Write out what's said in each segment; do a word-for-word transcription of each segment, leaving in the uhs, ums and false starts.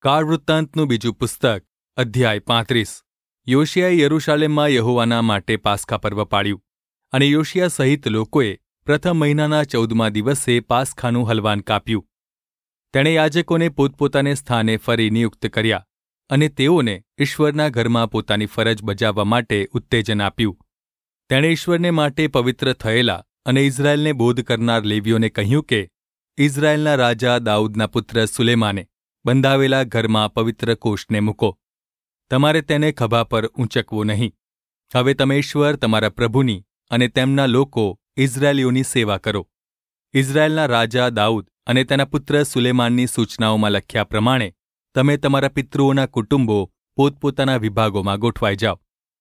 કાળ વૃત્તાંતનું બીજું પુસ્તક અધ્યાય પાંત્રીસ. યોશિયાએ યરૂશાલેમમાં યહોવાના માટે પાસ્કા પર્વ પાળ્યું, અને યોશિયા સહિત લોકોએ પ્રથમ મહિનાના ચૌદમા દિવસે પાસ્ખાનું હલવાન કાપ્યું. તેણે યાજકોને પોતપોતાને સ્થાને ફરી નિયુક્ત કર્યા, અને તેઓને ઈશ્વરના ઘરમાં પોતાની ફરજ બજાવવા માટે ઉત્તેજન આપ્યું. તેણે ઈશ્વરને માટે પવિત્ર થયેલા અને ઇઝરાયેલને બોધ કરનાર લેવીઓને કહ્યું કે, ઇઝરાયેલના રાજા દાઉદના પુત્ર સુલેમાને બંધાવેલા ઘરમાં પવિત્ર કોષને મૂકો. તમારે તેને ખભા પર ઊંચકવો નહીં. હવે તમે ઈશ્વર તમારા પ્રભુની અને તેમના લોકો ઇઝરાયેલીઓની સેવા કરો. ઇઝરાયેલના રાજા દાઉદ અને તેના પુત્ર સુલેમાનની સૂચનાઓમાં લખ્યા પ્રમાણે તમે તમારા પિતૃઓના કુટુંબો પોતપોતાના વિભાગોમાં ગોઠવાઈ જાઓ.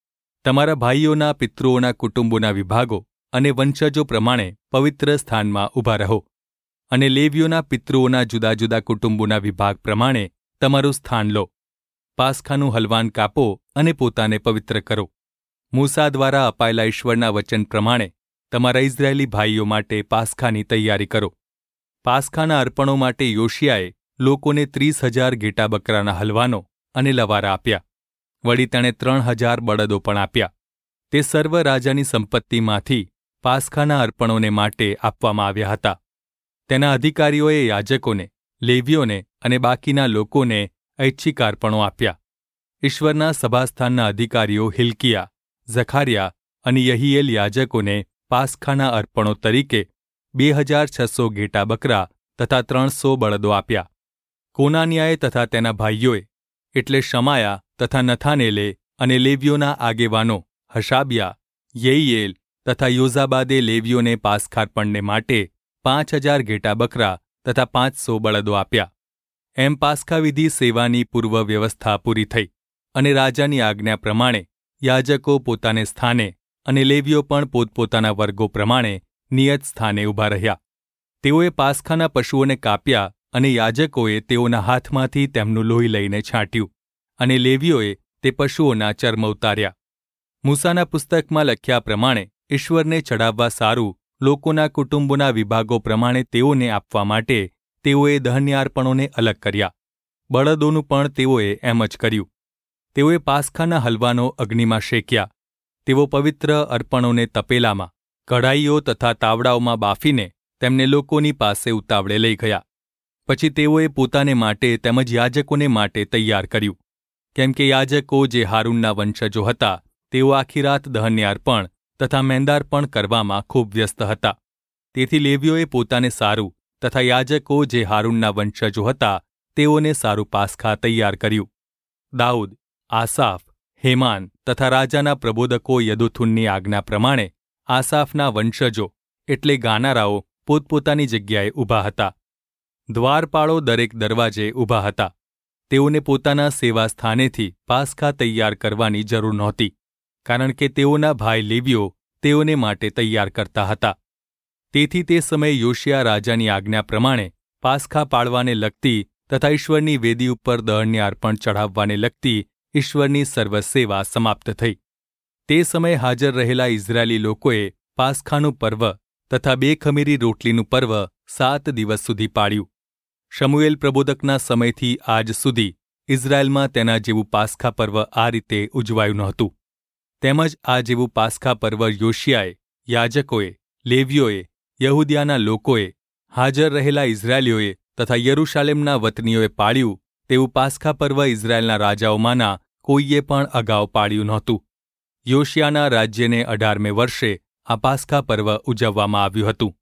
તમારા ભાઈઓના પિતૃઓના કુટુંબોના વિભાગો અને વંશજો પ્રમાણે પવિત્ર સ્થાનમાં ઊભા રહો, અને લેવીઓના પિતૃઓના જુદા જુદા કુટુંબોના વિભાગ પ્રમાણે તમારું સ્થાન લો. પાસ્ખાનું હલવાન કાપો અને પોતાને પવિત્ર કરો. મૂસા દ્વારા અપાયેલા ઈશ્વરના વચન પ્રમાણે તમારા ઇઝરાયેલી ભાઈઓ માટે પાસ્ખાની તૈયારી કરો. પાસ્ખાના અર્પણો માટે યોશિયાએ લોકોને ત્રીસ હજાર ઘેટા બકરાના હલવાનો અને લવારા આપ્યા. વળી તેણે ત્રણ હજાર બળદો પણ આપ્યા. તે સર્વ રાજાની સંપત્તિમાંથી પાસ્ખાના અર્પણોને માટે આપવામાં આવ્યા હતા. તેના અધિકારીઓએ યાજકોને, લેવીઓને અને બાકીના લોકોને ઐચ્છિક અર્પણો આપ્યા. ઈશ્વરના સભાસ્થાનના અધિકારીઓ હિલ્કિયા, ઝખારિયા અને યહીએલ યાજકોને પાસ્ખાના અર્પણો તરીકે બે હજાર છસો ઘેટા બકરા તથા ત્રણસો બળદો આપ્યા. કોનાનિયાએ તથા તેના ભાઈઓએ એટલે શમાયા તથા નથાનેલે અને લેવીઓના આગેવાનો હશાબિયા, યેઇએલ તથા યોઝાબાદે લેવીઓને પાસ્ખાર્પણને માટે પાંચ હજાર ઘેટા બકરા તથા પાંચસો બળદો આપ્યા. એમ પાસ્ખાવિધિ સેવાની પૂર્વ વ્યવસ્થા પૂરી થઈ, અને રાજાની આજ્ઞા પ્રમાણે યાજકો પોતાને સ્થાને અને લેવીઓ પણ પોતપોતાના વર્ગો પ્રમાણે નિયત સ્થાને ઊભા રહ્યા. તેઓએ પાસ્ખાના પશુઓને કાપ્યા, અને યાજકોએ તેઓના હાથમાંથી તેમનું લોહી લઈને છાંટ્યું, અને લેવીઓએ તે પશુઓના ચર્મ ઉતાર્યા. મૂસાના પુસ્તકમાં લખ્યા પ્રમાણે ઈશ્વરને ચડાવવા સારું લોકોના કુટુંબોના વિભાગો પ્રમાણે તેઓને આપવા માટે તેઓએ દહન્યાર્પણોને અલગ કર્યા. બળદોનું પણ તેઓએ એમ જ કર્યું. તેઓએ પાસ્ખાના હલવાનો અગ્નિમાં શેક્યા. તેઓ પવિત્ર અર્પણોને તપેલામાં, કઢાઈઓ તથા તાવડાઓમાં બાફીને તેમને લોકોની પાસે ઉતાવળે લઈ ગયા. પછી તેઓએ પોતાને માટે તેમજ યાજકોને માટે તૈયાર કર્યું, કેમ કે યાજકો જે હારૂનના વંશજો હતા તેઓ આખી રાત દહન્યાર્પણ તથા મેંદાર્પણ કરવામાં ખૂબ વ્યસ્ત હતા. તેથી લેવીઓએ પોતાને સારું તથા યાજકો જે હારૂનના વંશજો હતા તેઓને સારું પાસ્ખા તૈયાર કર્યું. દાઉદ, આસાફ, હેમાન તથા રાજાના પ્રબોધકો યદુથુનની આજ્ઞા પ્રમાણે આસાફના વંશજો એટલે ગાનારાઓ પોતપોતાની જગ્યાએ ઊભા હતા. દ્વારપાળો દરેક દરવાજે ઊભા હતા. તેઓને પોતાના સેવા સ્થાનેથી પાસ્ખા તૈયાર કરવાની જરૂર નહોતી, કારણ કે તેઓના ભાઈ લેવીઓ તેઓને માટે તૈયાર કરતા હતા. તેથી તે સમયે યોશિયા રાજાની આજ્ઞા પ્રમાણે પાસ્ખા પાળવાને લગતી તથા ઈશ્વરની વેદી ઉપર દળને અર્પણ ચઢાવવાને લગતી ઈશ્વરની સર્વ સેવા સમાપ્ત થઈ. તે સમયે હાજર રહેલા ઇઝરાયેલી લોકોએ પાસ્ખાનું પર્વ તથા બે ખમીરી રોટલીનું પર્વ સાત દિવસ સુધી પાળ્યું. શમુએલ પ્રબોધકના સમયથી આજ સુધી ઇઝરાયેલમાં તેના જેવું પાસ્ખા પર્વ આ રીતે ઉજવાયું નહોતું. તેમજ આ જેવું પાસ્ખા પર્વ યોશિયાએ, યાજકોએ, લેવીઓએ, યહૂદિયાના લોકોએ, હાજર રહેલા ઇઝરાયેલીઓએ તથા યરૂશાલેમના વતનીઓએ પાળ્યું તેવું પાસ્ખા પર્વ ઇઝરાયેલના રાજાઓમાંના કોઈએ પણ અગાઉ પાળ્યું નહોતું. યોશિયાના રાજ્યને અઢારમે વર્ષે આ પાસ્ખા પર્વ ઉજવવામાં આવ્યું હતું.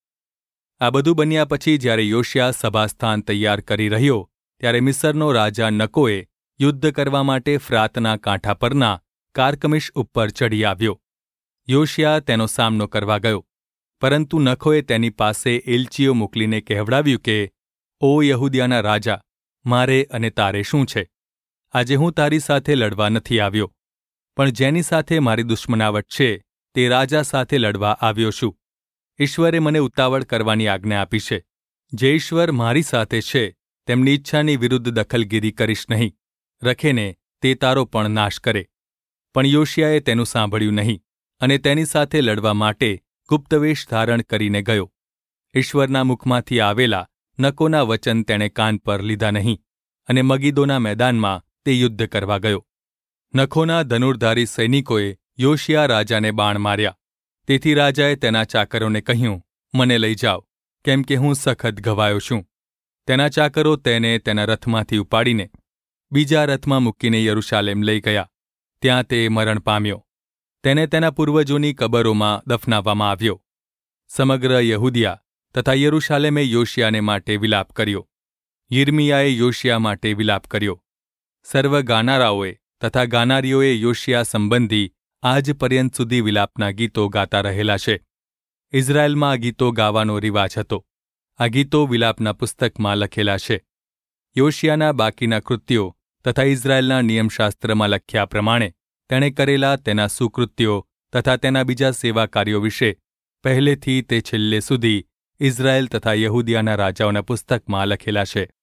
આ બધું બન્યા પછી જ્યારે યોશિયા સભાસ્થાન તૈયાર કરી રહ્યો ત્યારે મિસરનો રાજા નકોએ યુદ્ધ કરવા માટે ફ્રાતના કાંઠા પરના કારકમિશ ઉપર ચડી આવ્યો. યોશિયા તેનો સામનો કરવા ગયો, પરંતુ નખોએ તેની પાસે એલચીઓ મોકલીને કહેવડાવ્યું કે, ઓ યહૂદિયાના રાજા, મારે અને તારે શું છે? આજે હું તારી સાથે લડવા નથી આવ્યો, પણ જેની સાથે મારી દુશ્મનાવટ છે તે રાજા સાથે લડવા આવ્યો છું. ઈશ્વરે મને ઉતાવળ કરવાની આજ્ઞા આપી છે. જે ઈશ્વર મારી સાથે છે તેમની ઈચ્છાની વિરુદ્ધ દખલગીરી કરીશ નહીં. રખેને તે તારો પણ નાશ કરે. પણ યોશિયાએ તેનું સાંભળ્યું નહીં, અને તેની સાથે લડવા માટે ગુપ્તવેશ ધારણ કરીને ગયો. ઈશ્વરના મુખમાંથી આવેલા નકોના વચન તેણે કાન પર લીધા નહીં, અને મગીદોના મેદાનમાં તે યુદ્ધ કરવા ગયો. નખોના ધનુર્ધારી સૈનિકોએ યોશિયા રાજાને બાણ માર્યા. તેથી રાજાએ તેના ચાકરોને કહ્યું, મને લઈ જાઓ, કેમ કે હું સખત ઘવાયો છું. તેના ચાકરો તેને તેના રથમાંથી ઉપાડીને બીજા રથમાં મૂકીને યરૂશાલેમ લઈ ગયા. ત્યાં તે મરણ પામ્યો. તેને તેના પૂર્વજોની કબરોમાં દફનાવવામાં આવ્યો. સમગ્ર યહૂદિયા તથા યરૂશાલેમે યોશિયાને માટે વિલાપ કર્યો. યિર્મયાએ યોશિયા માટે વિલાપ કર્યો. સર્વ ગાનારાઓએ તથા ગાનારીઓએ યોશિયા સંબંધી આજ પર્યંત સુધી વિલાપના ગીતો ગાતા રહેલા છે. ઇઝરાયેલમાં આ ગીતો ગાવાનો રિવાજ હતો. આ ગીતો વિલાપના પુસ્તકમાં લખેલા છે. યોશિયાના બાકીના કૃત્યો તથા ઇઝરાયેલના નિયમશાસ્ત્રમાં લખ્યા પ્રમાણે તેણે કરેલા તેના સુકૃત્યો તથા તેના બીજા સેવા કાર્યો વિશે પહેલેથી તે છેલ્લે સુધી ઇઝરાયેલ તથા યહૂદિયાના રાજાઓના પુસ્તકમાં લખેલા છે.